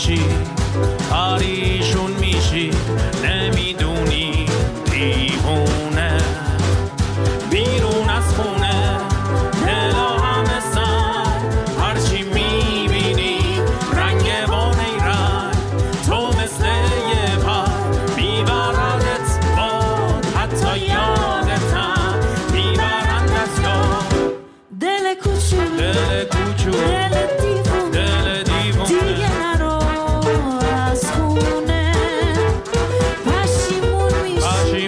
میشی پریشون میشی نمیدونی دیوونه بیرون از خونه دلا همه سر هرچی میبینی رنگ با نیرنگ تو مثل یه پر میبردت باد حتی یادتم میبرند از یاد دل کوچولو دل دیوونه دل دیوونه دیگه نرو از خونه پشیمون میشی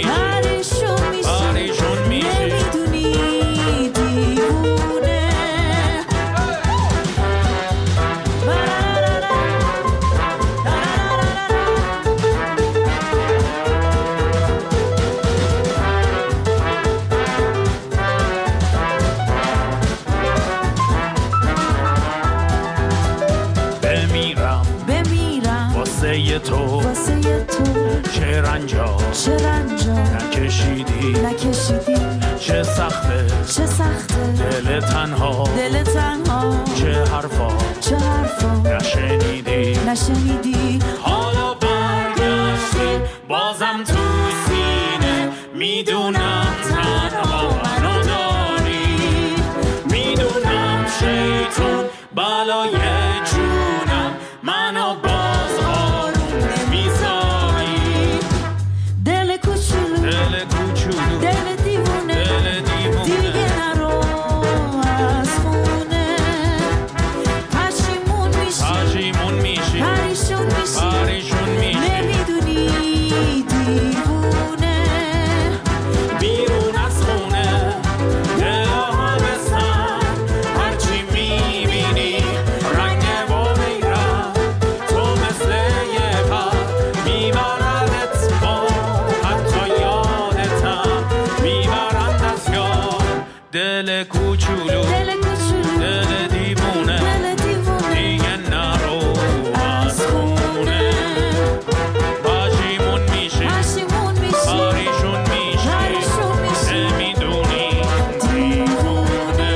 پریشون میشی نمیدونی دیوونه بمیرم واسه تو چه رنجا نکشیدی چه سخته دل تنها چه حرفا نشنیدی حالا برگشتی بازم تو سینه میدونم تنها منو داری میدونم شیطون بالای جونم منو باز آروم نمیذاری دل کوچولو دل دیوونه دیگه نرو از خونه پشیمون میشی پریشون میشی نمیدونی دیوونه بیرون از خونه دلا همه سر هرچی میبینی رنگ با میرم تو مثل یه پر میبردت با حتی یادتم میبرند از یاد دل کوچولو دل دیوونه دیگه نرو از خونه پشیمون میشی پریشون میشی نمیدونی دیوونه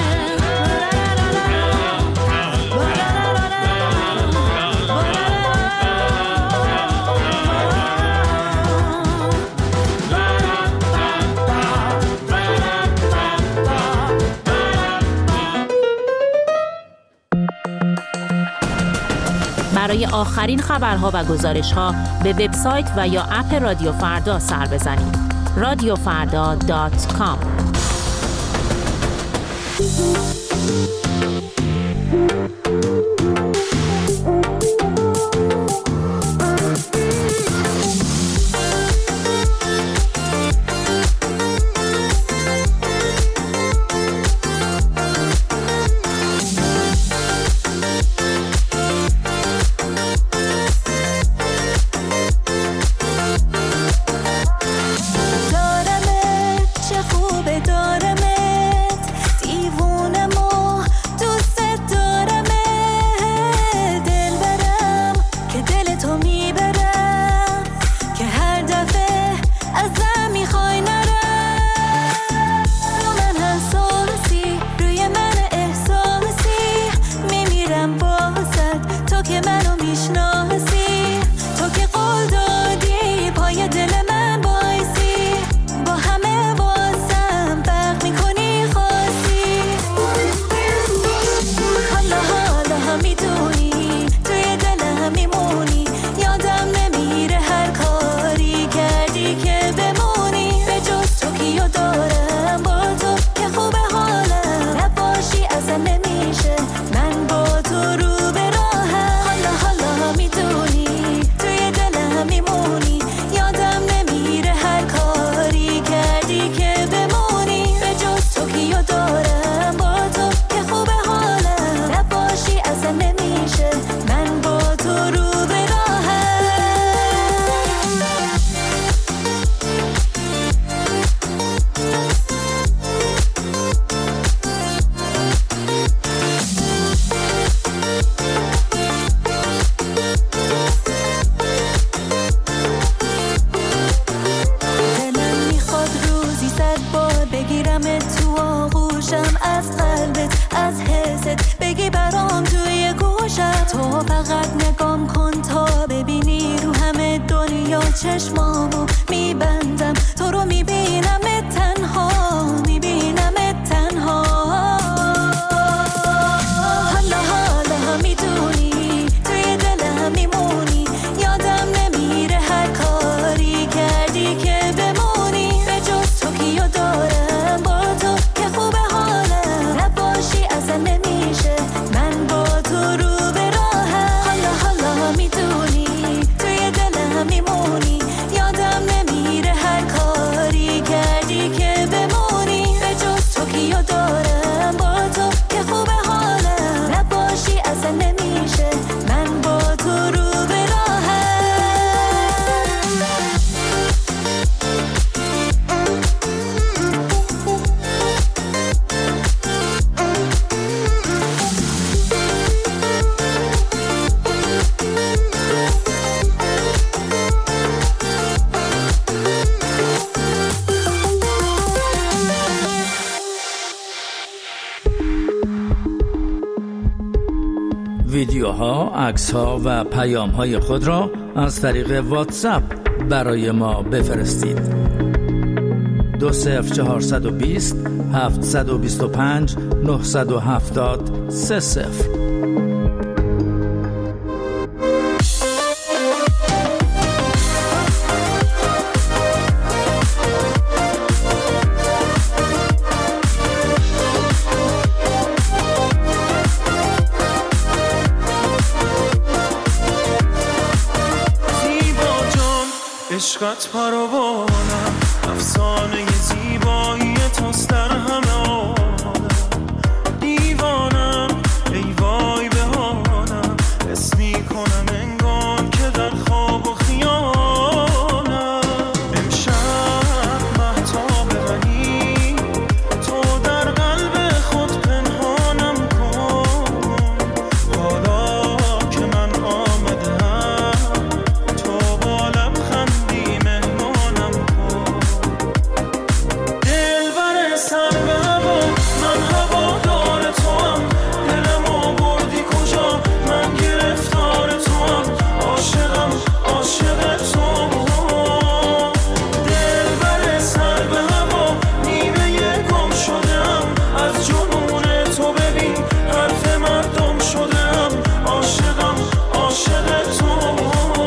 برای آخرین خبرها و گزارش‌ها به وبسایت و یا اپ رادیو فردا سر بزنید. radiofarda.com چشمامو میبندم تو رو میبینم تنها، میبینم تنها. حالا حالا میدونی توی دلم میمونی، یادم نمیره هر کاری کردی که بمونی. به جز تو کیو دارم با تو که خوبه حالم، نباشی اصلا نمیشه من با تو رو به راهم. حالا حالا میدونی توی دلم میمونی، یادم نمیره هر کاری کردی که بمونی. به جز تو کیو دارم با تو که خوبه حالم، نباشی اصلا نمیشه من با تو رو به راهم. ویدیوها، عکس‌ها و پیام‌های خود را از طریق واتساپ برای ما بفرستید. 20420 725 970 30. عشقت پروانم، افسانه زیبایی توست در همه عالم. دیوانم ای وای به حالم، حس میکنم انگار که در خواب و خیالم. امشب مهتاب منی، تو در قلب خود پنهانم کن. حالا که من آمدم تو با لبخندی مهمانم کن. دلبر سر به هوا، من هوادار توام. دلمو بردی کجا، من گرفتار توام. عاشقم عاشق توام. دلبر سر به هوا، نیمه گم شدم از جنون تو. ببین حرف مردم شدم، عاشقم عاشق توام.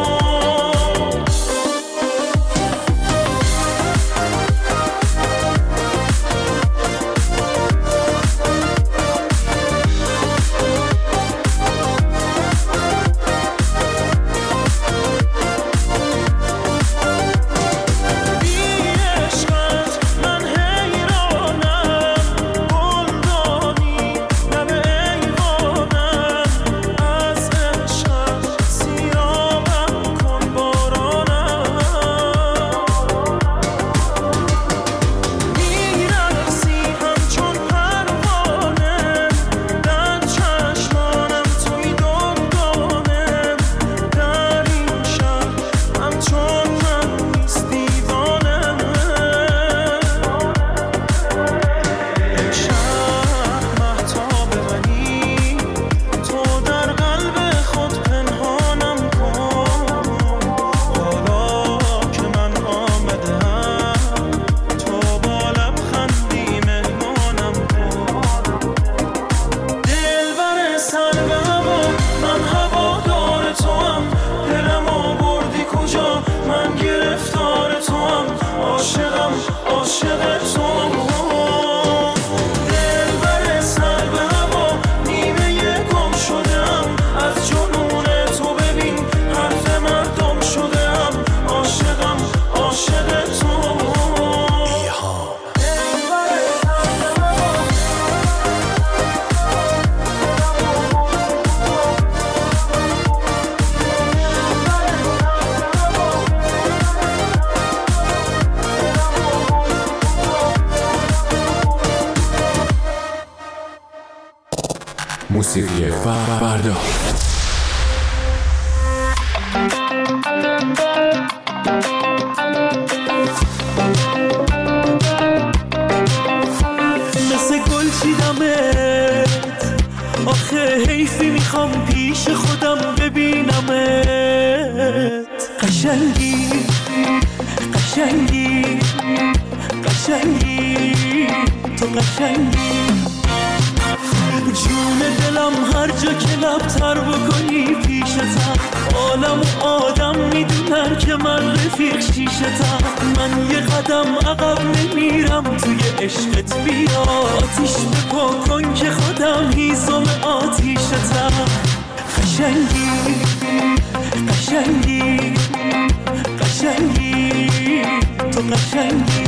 موسیقی فردا. مثل گل چیدمت، آخه حیفی میخوام پیش خودم ببینمت. قشنگی قشنگی قشنگی تو قشنگی جون دلم هر جا که لبتر بکنی پیشتم عالم و آدم میدونن که من رفیق شیشتم من یه قدم عقب نمیرم توی عشقت بیا آتیش بپا کن که خودم هیزم آتیشتم قشنگی قشنگی قشنگی تو قشنگی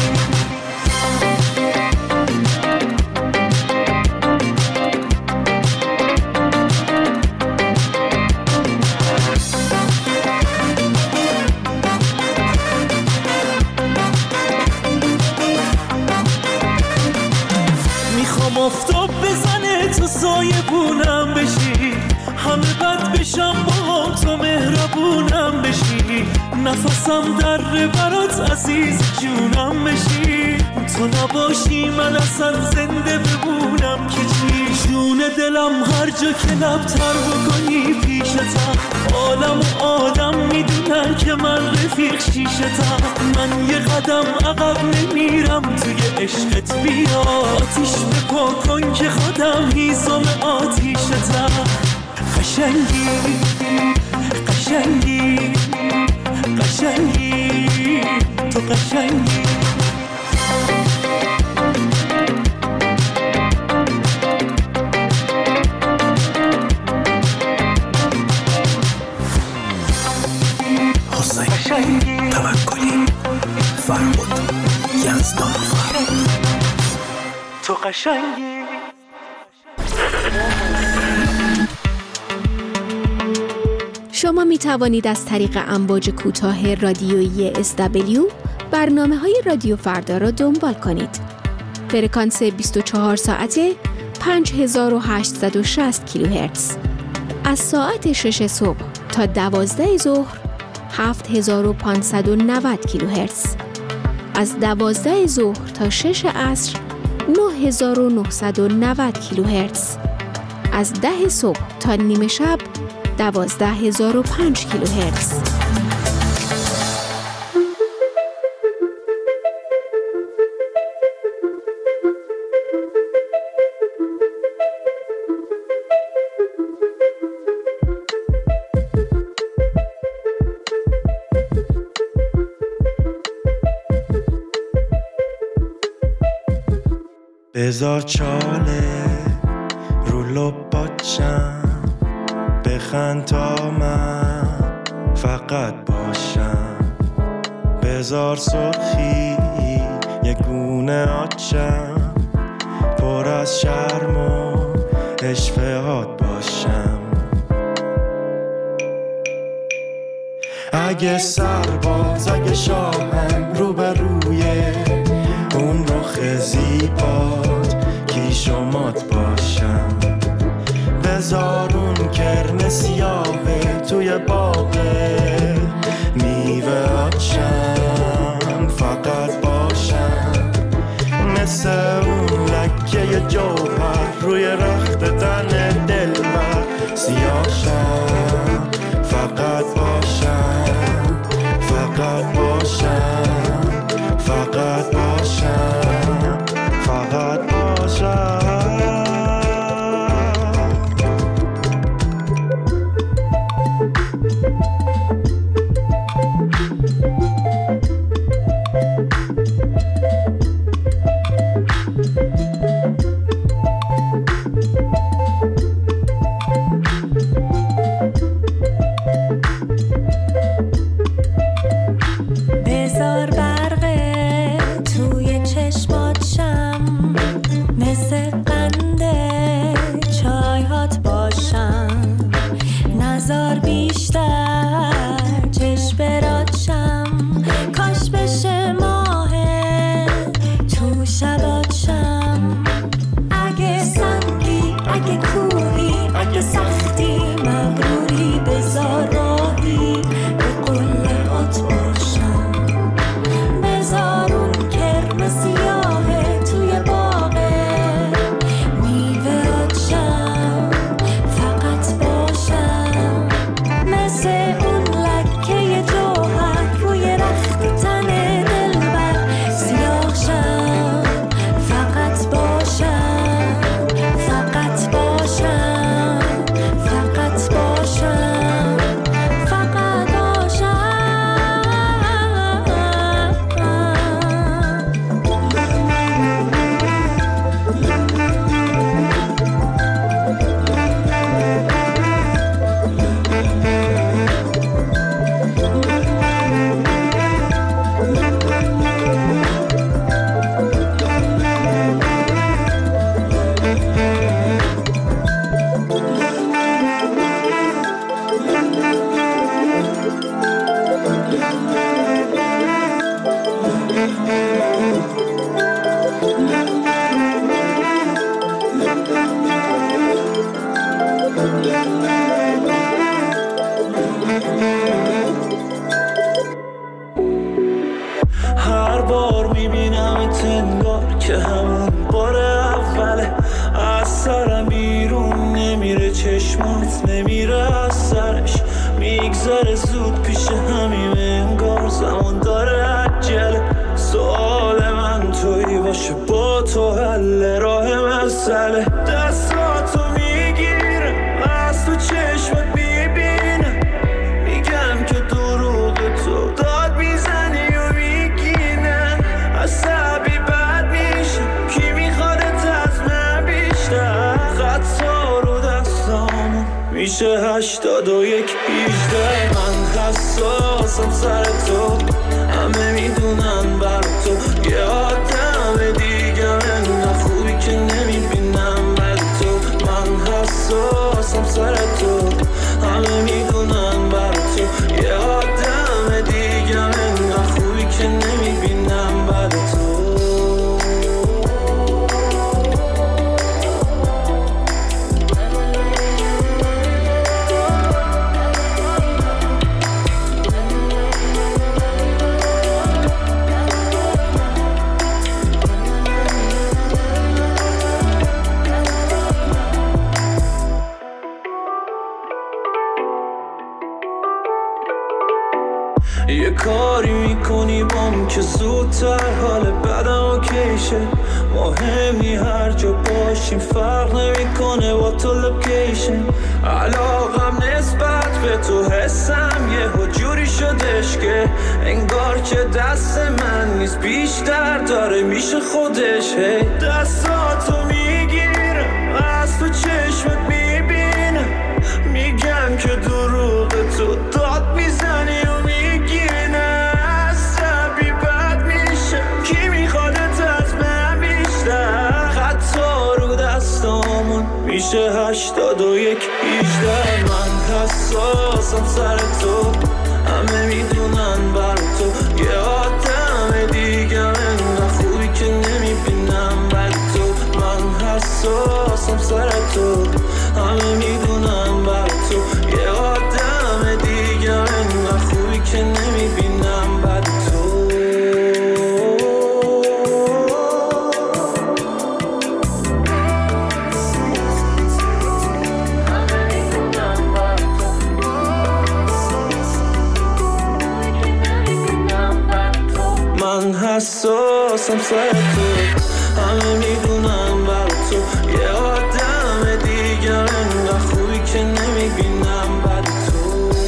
میخوام آفتاب بزنه تو سایه بونم بشی همه بد بشم با تو مهربونم بشی نفسم در برات عزیز جونم بشی تو نباشی من اصلا زنده بمونم که چی جون دلم هر جا که لبتر بکنی پیشتم عالم و آدم میدونن که من رفیق شیشتم من یه قدم عقب نمیرم توی عشقت بیا آتیش بپا کن که خودم هیزم آتیشتم قشنگی قشنگی قشنگی تو قشنگی حسین توکلی فرمود یزدانفر تو قشنگی شما می توانید از طریق امواج کوتاه رادیویی SW برنامه‌های رادیو فردا را دنبال کنید. فرکانس 24 ساعته 5860 کیلوهرتز. از ساعت 6 صبح تا 12 ظهر 7590 کیلوهرتز. از 12 ظهر تا 6 عصر 9990 کیلوهرتز. از 10 صبح تا نیمه شب 12005 کیلوهرتز. بذار چاله رو لباتشم بخند تا من فقط باشم بذار سرخی یه گونه آتشم پر از شرم و اشفهات باشم اگه سرباز اگه شاهم رو به روی اون رخ زیبات کیشومات باشم بذار اون کرم سیاهه توی باغه میوه آتشم فقط باشم مثل اون لکه جوهر روی رخت تن دلبر سیاهشم فقط باشم فقط باشم فقط باشم فقط باشم میره چشمات نمیره از سرش، میگذره زود پیش همیم انگار زمان داره عجله. سوال من تویی باشه با تو حل راه مسئله. دستاتو میگیره از تو چشمات میبینه، میگم که دروغ تو داد میزنی و میگینه. عصبی بد میشه کی میخوادت از من بیشتر، خطا رو دستامون میشه 81 18. من حساسم سر تو، همه میدونن بر تو یه آدم دیگه انقدر خوبی که نمیبینم بر تو. من حساسم سر تو، همه میدونن بر تو یه آدم دیگه انقدر خوبی که نمیبینم بر تو. یه کاری میکنی بام که زودتر حال بدم اوکیشه. مهمی هر جا باشیم فرق نمیکنه با تو لوکیشن. علاقم نسبت به تو حسم یه جوری شدش که انگار که دست من نیست بیشتر داره میشه خودش. دستاتو میگیره از تو چشمت میبینه، میگم که دروغ تو داد میزنی و میگینه. عصبی بد میشه کی میخوادت از من بیشتر، خطا رو دستامون میشه 81 18. من حساسم سر تو، همه میدونن بر تو یه آدم دیگه انقدر خوبی که نمیبینم بر تو. من حساسم سر تو، همه میدونن بر تو یه آدم دیگه انقدر خوبی که نمیبینم بر تو. من حساسم سر تو، همه میدونم بر تو یه آدم دیگه انقدر خوبی که نمیبینم بر تو.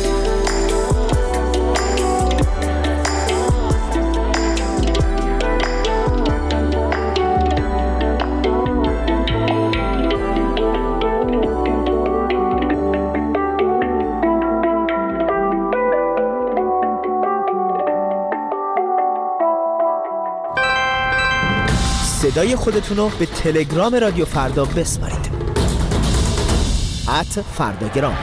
صدای خودتون رو به تلگرام رادیو فردا بسپارید. @فرداگرام.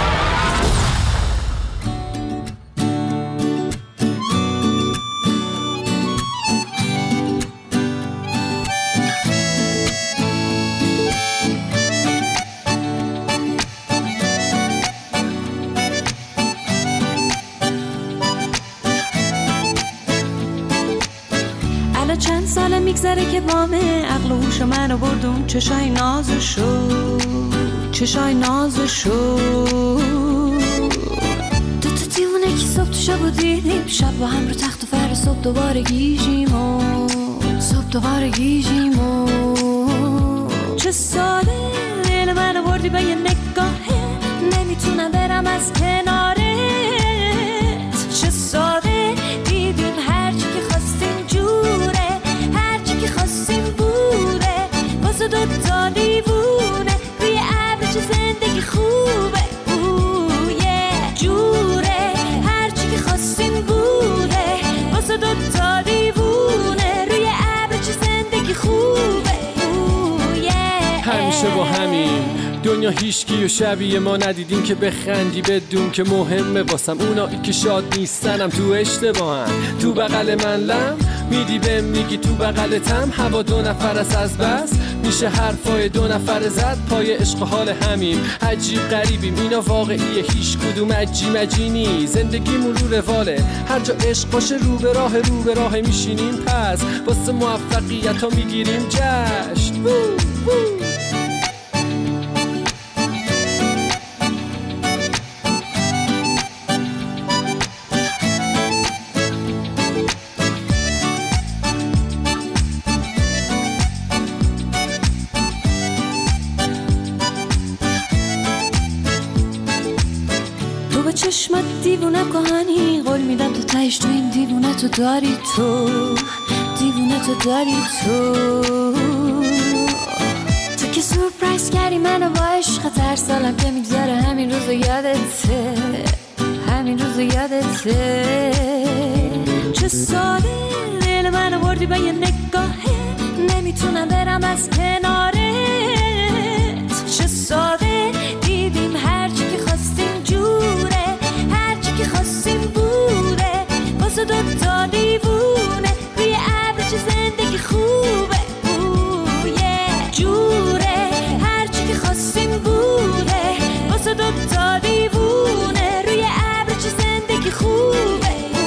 چند ساله میگذره که بامه عقل و هوش منو بردون چشای نازشو، چشای نازشو. تو دیونه که صبح تو شب و دیدیم، شب با هم رو تخت و فر، صبح دوباره گیجیم و صبح دوباره گیجیم و چه ساله دل منو بردی به یه نگاهه، نمیتونم برم از کنارت. چه ساده دیدیم هرچی که خواستیم جوره، هرچی که خواستیم بوده، واسه دوتا دیوونه روی ابر چه زندگی خوبه. جوره هرچی که خواستیم بوده، واسه دوتا دیوونه روی ابر چه زندگی خوبه. همیشه با همین دنیا هیچکی و شبیه ما ندیدیم که بخندی بدون که مهمه واسم اونایی که شاد نیستنم تو اشتباهن. تو بغل من لم میدی بهم میگی تو بغلتم، هوا 2 نفر است از بس میشه حرفای 2 نفر زد. پای عشق حال همیم عجیب غریبیم، اینا واقعیه هیچ کدوم عجی نی. زندگیمون رو رواله هر جا عشق باشه، رو به راه میشینیم، پس واسه موفقیت ها میگیریم جشن. چشمت دیوونه کهانی، قول میدم تو تهش تو این دیوونه تو داری تو، دیوونه تو داری تو که سورپرایز کردی منو با عشقت، هر سالم که میگذره همین روزو یادته، همین روزو یادته. چه ساده دل منو بردی با یه نگاهه، نمیتونم برم از کنارت. چه ساده دیدیم هرچی که خواستیم جوره، هرچی که خواستیم بوده، واسه دوتا دیوونه روی ابر چه زندگی خوبه. جوره هرچی که خواستیم بوده، واسه دوتا دیوونه روی ابر چه زندگی خوبه.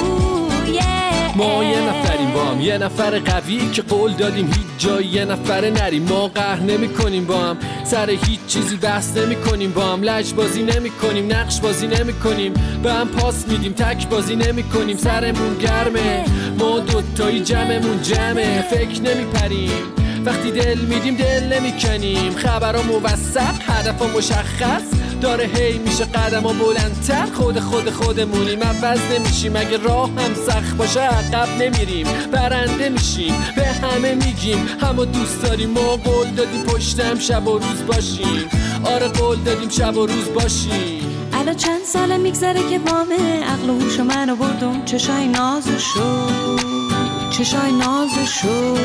ما یه نفریم با هم، یه نفر قوی که قول دادیم هیچ جایی یه نفر نریم. ما قهر نمی کنیم با هم، سر هیچ چیزی بحث نمی کنیم با هم. لج بازی نمی کنیم، نقش بازی نمی کنیم، به هم پاس میدیم، تک بازی نمی کنیم. سرمون گرمه، ما دوتایی جمعمون جمعه. فکر نمی پریم وقتی دل میدیم، دل نمی کنیم. خبرها موثق، هدفها مشخص داره، هی میشه قدم‌ها بلندتر. خودمونیم، عوض نمیشیم. اگه راه هم سخت باشه عقب نمیریم، برنده میشیم. به همه میگیم همو دوست داریم. ما قول دادیم پشت هم شب و روز باشیم. آره قول دادیم شب و روز باشیم. الان چند ساله میگذره که بامه، عقل و هوش منو بردم چشای نازشو، چشای نازشو.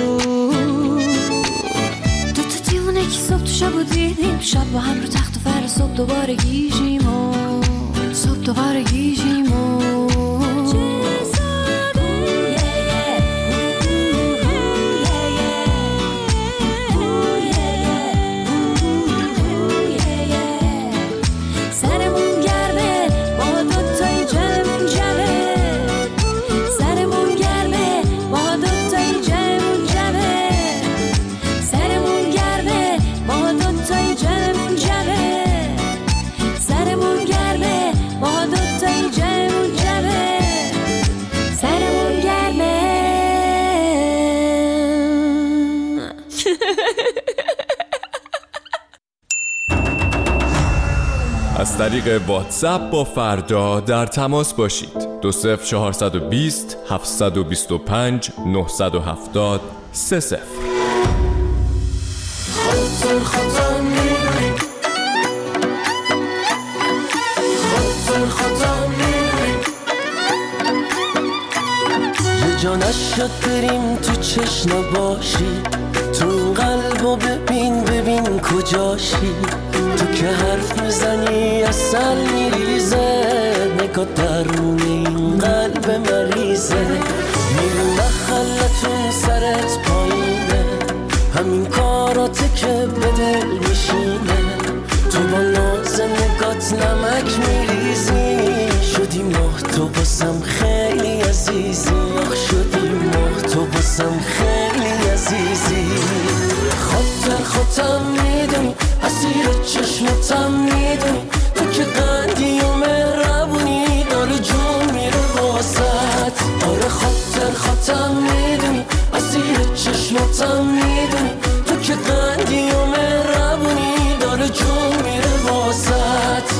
دیوونه که صبح تو شب و دیدیم، شب با هم رو تخت و فر، صبح دوباره گیجیم و صبح دوباره گیجیم و سرمون گرمه با دوتایی جمعون جمعه، سرمون گرمه با دوتایی جمعون جمعه، سرمون گرمه با دوتایی جمعون جمعه، سرمون گرمه با دوتایی جمعون جمعه، سرمون گرمه. از طریق واتساپ با فردا در تماس باشید. 20420 725 970 30. خودم میدونی، خودم میدونی، یه جا نشد بریم تو چشم باشی، تو این قلبو ببین کجاشی. تو که حرف میزنی اصل میریزه، نگاه درون این قلب مریضه. میری محلتون سرت پایینه، همین کاراته که به دل میشینه. تو با ناز نگات نمک میریزی، شدی ماه تو باسم خیلی عزیزی. آخ شدی ماه تو باسم خیلی عزیزی. خودم میدونی، اسیر چشمتم میدونی، تو که قندی و مهربونی، داره جون میره واسط. آره خودم میدونی، اسیر چشمتم میدونی، تو که قندی و مهربونی، داره جون میره واسط.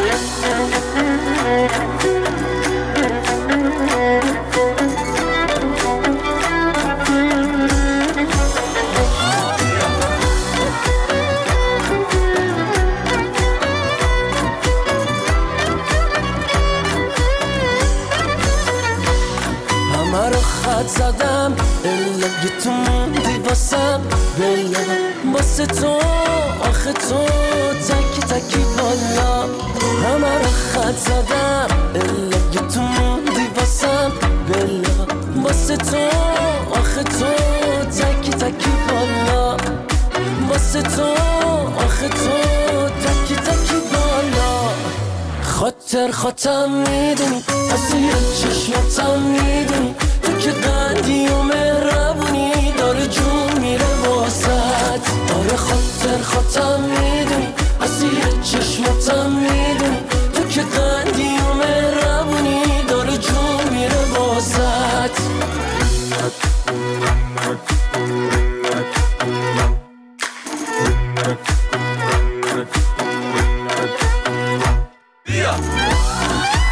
زدم الا تو موندی واسم، بلا واسه تو آخه تو تکی تکی بالا. همه رو خط زدم الا تو موندی واسم، بلا واسه تو آخه تو تکی تکی بالا. واسه تو آخه تو تکی تکی بالا. خاطرم میدونی، اسیر چشمتم میدونی، تو که قندی و مهربونی، داره جون میره واسط. آره خاطرم میدونی، اسیر چشمتم میدونی، تو که قندی و مهربونی، داره جون میره واسط. بیا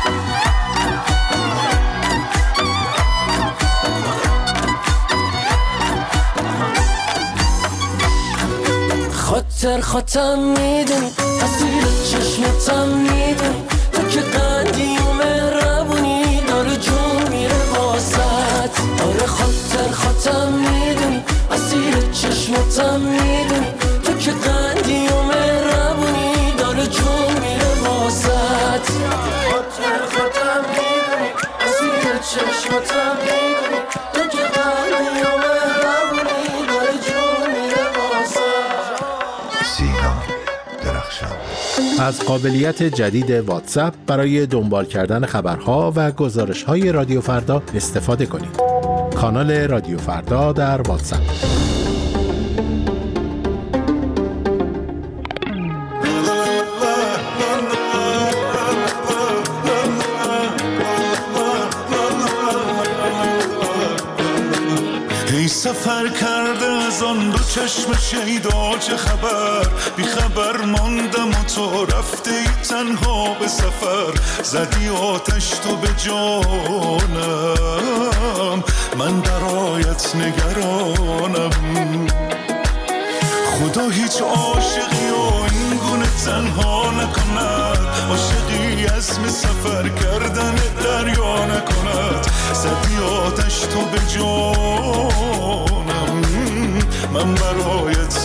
خاطم میدونی اسیر چشمتم میدونی تو که قندی و مهربونی داره جون میره واسط آره خاطم میدونی اسیر چشمتم میدونی تو که قندی و مهربونی داره جون میره واسط خاطر میدونی اسیر چشمتم میدونی تو که قندی و مهربونی داره جون میره واسط. سینا درخشان. از قابلیت جدید واتساپ برای دنبال کردن خبرها و گزارش‌های رادیو فردا استفاده کنید. کانال رادیو فردا در واتساپ. سفر کرده از آن دو چشم شیدا چه خبر بی خبر ماندم و تو رفته ای تنها به سفر زدی آتش تو به جانم من برایت نگرانم خدا هیچ عاشقی و این گونه تنها نکند عاشقی عزم سفر کردن دریا نکند زدی آتش تو به جانم من برایت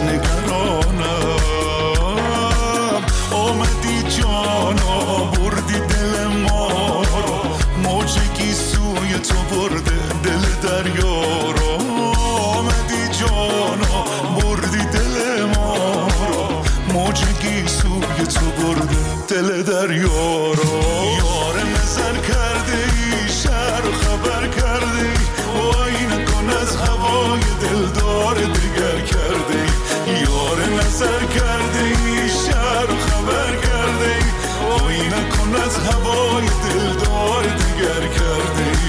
نگرانم آمدی جانا بردی دل ما رو موجگی سوی تو برده دل دریا رو آمدی جانا بردی دل ما رو موجگی سوی تو برده دل دریا رو یار نظر کرده ای شهر خبر کرده ای وای نکن از هوای دلدار دیگر کرده ای یار نظر کرده ای شهر خبر کرده ای وای نکن از هوای دلدار دیگر کرده ای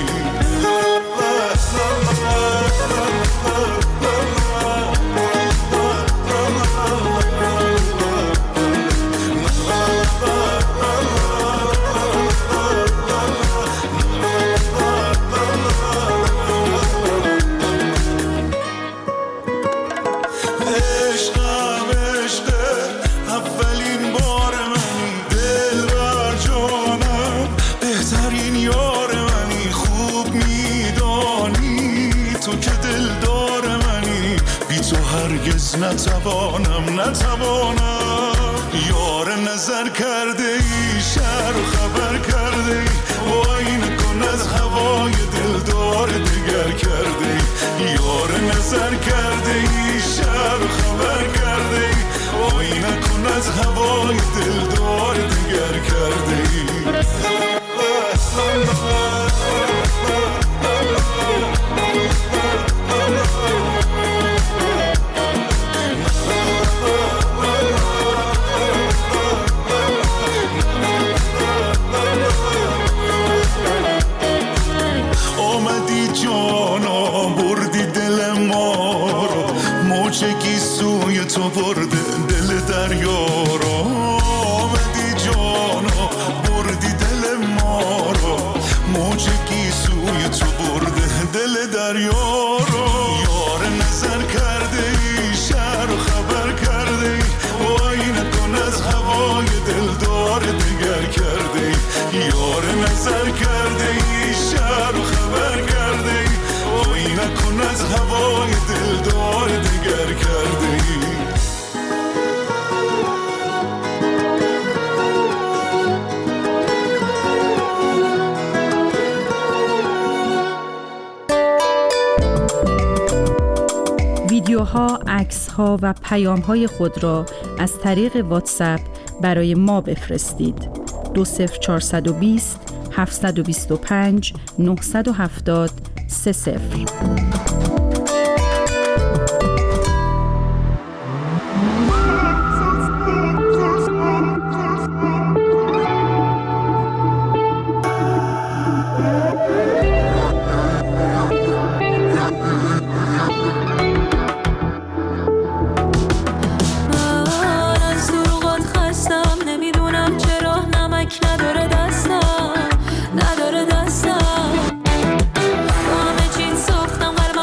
نتوانم یار نظر کرده ای شهر خبر کرده ای وای نکن از هوای دلدار دیگر کرده ای یار نظر کرده ای شهر خبر کرده ای وای نکن از هوای دلدار دیگر کرده ای تو برده دل دریا رو آمدی جانا بردی دل ما رو موجگی سوی تو برده دل دریا رو یار نظر کرده ای شهر خبر کرده ای وای نکن از هوای دلدار دیگر کرده ای یار نظر کرده ای شهر خبر کرده ای وای نکن از هوای دلدار دیگر کرده ای ویدیوها، عکس‌ها و پیام‌های خود را از طریق واتساپ برای ما بفرستید. 20420 725 970 30. نداره دستم با همه چین ساختم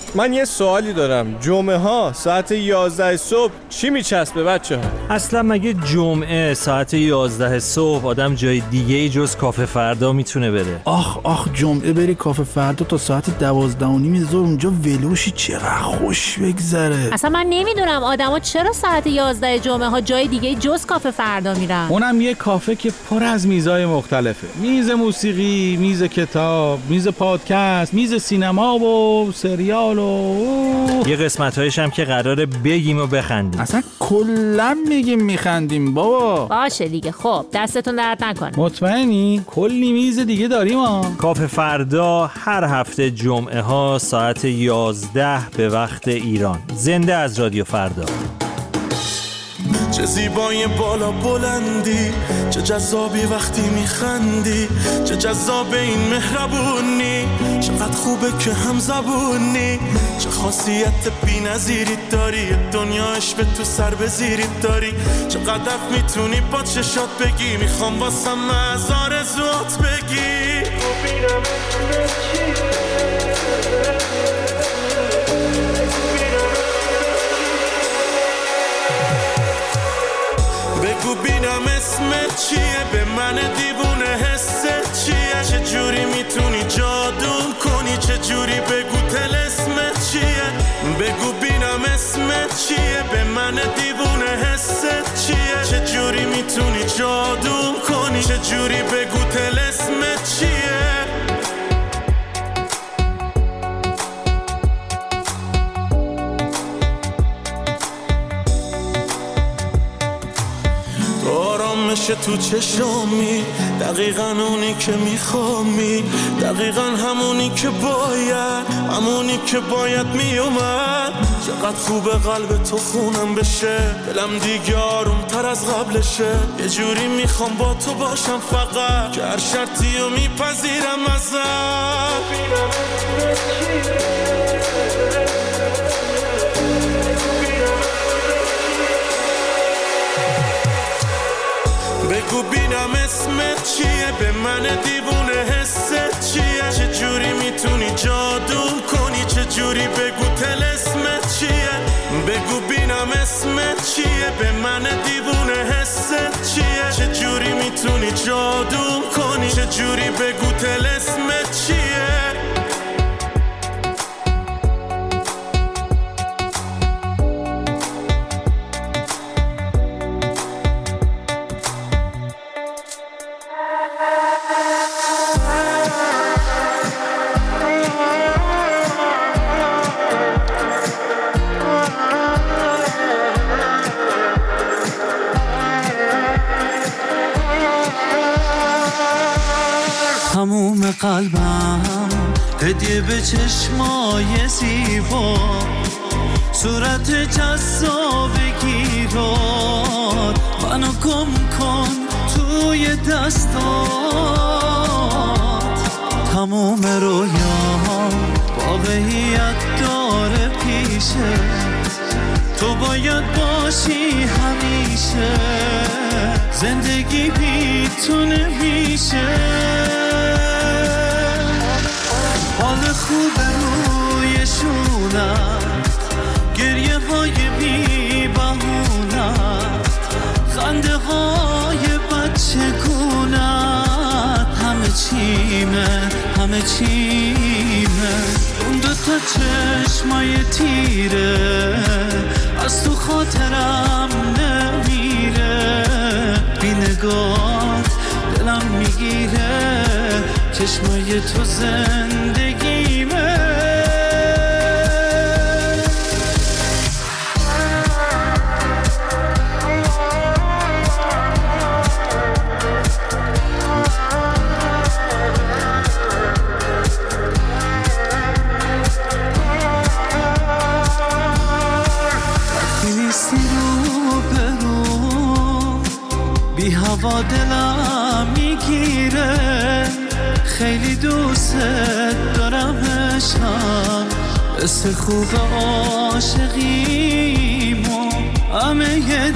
من یه سوالی دارم. جمعه ها ساعت 11 صبح چی میچسبه بچه ها؟ اصلا مگه جمعه ساعت 11 صبح آدم جای دیگه جز کافه فردا میتونه بره؟ آخ جمعه بری کافه فردا تا ساعت 12:30 ظهر اونجا ولوشی چقدر خوش بگذره. اصلا من نمیدونم آدما چرا ساعت 11 جمعه ها جای دیگه جز کافه فردا میرن. اونم یه کافه که پر از میزای مختلفه. میز موسیقی، میز کتاب، میز پادکست، میز سینما و سریال و یه قسمت‌هایش هم که قراره بگیم و بخندیم. اصلا کلا میگیم میخندیم بابا. باشه دیگه. خب دستتون درد نکنه. مطمئنی؟ کلی میز دیگه داریم ها. کافه فردا هر هفته جمعه ها ساعت 11 به وقت ایران. زنده از رادیو فردا. چه زیبای بالا بلندی، چه جذابی وقتی میخندی، چه جذاب این مهربونی، چقدر خوبه که هم زبونی، چه خاصیت بی نظیری داری، دنیاش به تو سر بزیری داری، چقدر میتونی با چشات بگی، میخوام واسم از آرزوات بگی. بگو بینم اسمت چیه، به من دیوونه حست چیه، چه جوری میتونی جادو کنی، چه جوری بگو طلسمت چیه، بگو بینم اسمت چیه، به من دیوونه حست چیه، چه جوری میتونی جادو کنی، چه جوری بگو طلسمت چیه. آرامش تو چشامی، دقیقاً اونی که میخوامی، دقیقاً همونی که باید میومد. چقدر خوبه قلب تو خونم بشه، دلم دیگه آروم تر از قبلشه، یه جوری میخوام با تو باشم فقط، که هر شرطی رو میپذیرم ازت. بگو بینم اسمت چیه، به من دیوونه حست چیه، چه جوری میتونی جادو کنی، چه جوری بگو طلسمت چیه، بگو بینم اسمت چیه، به من دیوونه حست چیه، چه جوری میتونی جادو کنی، چه جوری بگو طلسمت چیه. تموم قلبم هدیه به چشمای زیبا، صورت جذابگی رو منو گم کن توی دستات. تموم رویام واقعیت داره پیشه، تو باید باشی همیشه، زندگی بی تو نمیشه. حال خوب روی شونت، گریه های بی بهونت، خنده های بچه گونت، همه چیمه. اون دوتا چشمای تیره از تو خاطرم نمیره، بی نگات دلم میگیره، چشمای تو زندگیمه. بی هوا دلم میگیره، خیلی دوست دارم عشقم، مثل خوب عاشقیمو، همه یه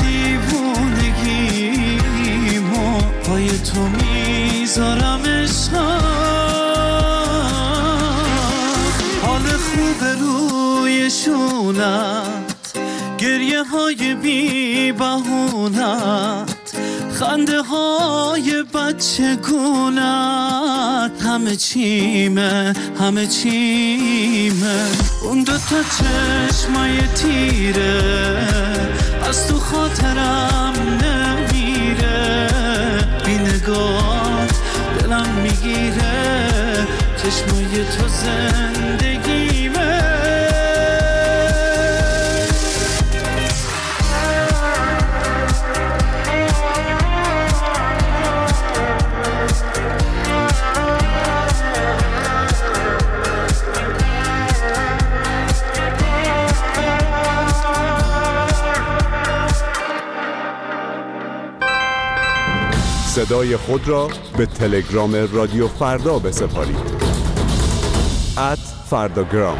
دیوونگیمو پای تو میذارم عشقم. حال خوب رو نشونت، گریه های بی بهونت، خنده های بچه گونت، همه چیمه همه چیمه. اون دوتا چشمای تیره از تو خاطرم نمیره، بی نگات دلم میگیره، چشمای تو زندگیمه. صدای خود را به تلگرام رادیو فردا بسپارید. @فرداگرام.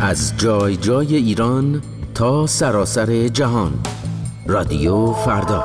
از جای جای ایران تا سراسر جهان. رادیو فردا.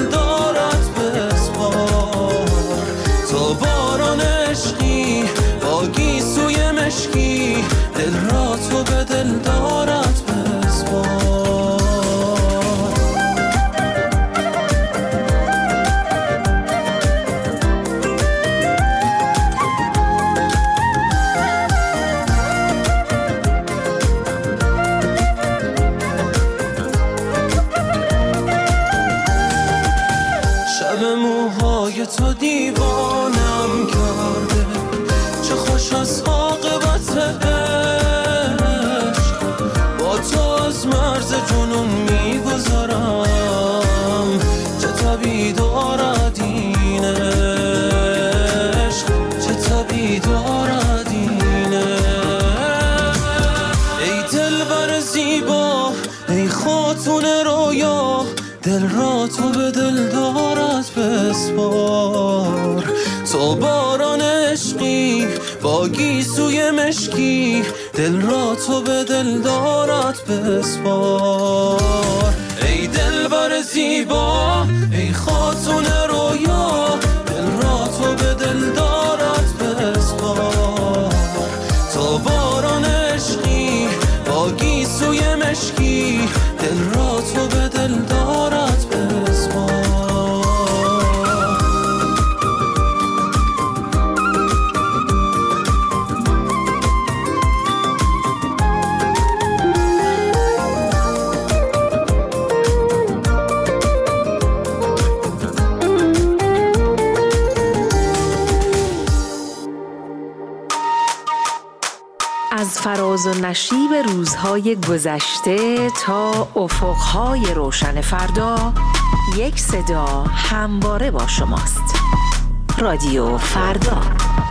عشقی با رویا دل را تو به دل دارت بسپار. تو باران عشقی با گیسوی مشکی دل را تو به دل دارت بسپار. ای دلبر زیبا ای خاتون رویا دل را تو به دل دارت بسپار. تو باران عشقی با گیسوی مشکی دل را تو به دل دارت بسپار. از فراز و نشیب روزهای گذشته تا افقهای روشن فردا، یک صدا همواره با شماست. رادیو فردا.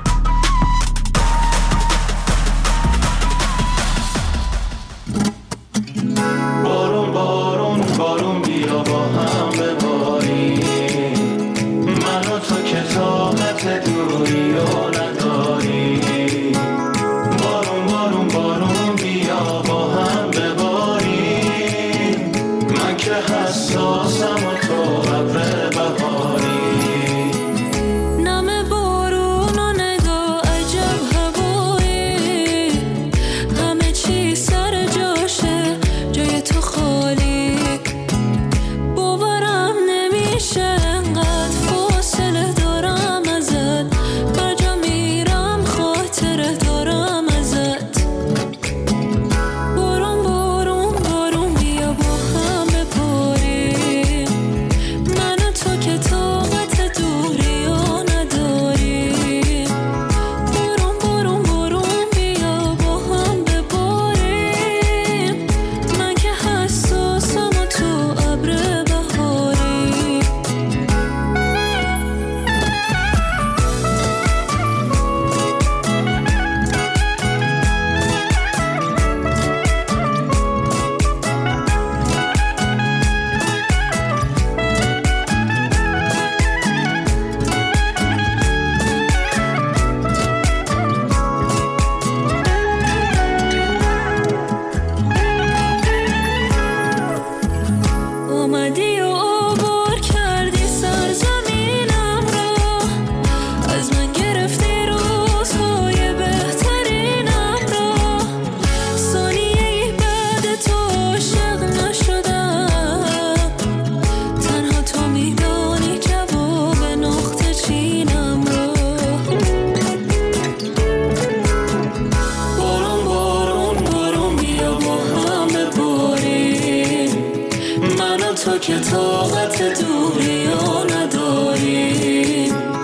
بارون بارون بارون بیا با هم بباریم، من و تو که طاقت دوری و نداریم. بارون بارون بارون بیا با هم بباریم، من که حساسم و تو ابر بهاری. نم بارون و نگاه عجب هوایی، همه چی سر جاشه جای تو خالی. باورم نمیشه انقدر فاصله دارم ازت، هر جا میرم خاطره دارم ازت. بارون بارون بارون بیا با هم بباریم، من و تو که طاقت دوری و نداریم. بارون بارون بارون بیا با هم بباریم، من که حساسم و تو ابر بهاری. اومدی و عبور کردی سرزمینم رو، از من گرفتی روزهای بهترینم رو. ثانیه‌ای بعد تو عاشق نشدم، تنها تو میدانی جواب نقطه چینم رو. بارون بارون بارون بیا با هم بباریم، من و تو که طاقت دوری و نداریم.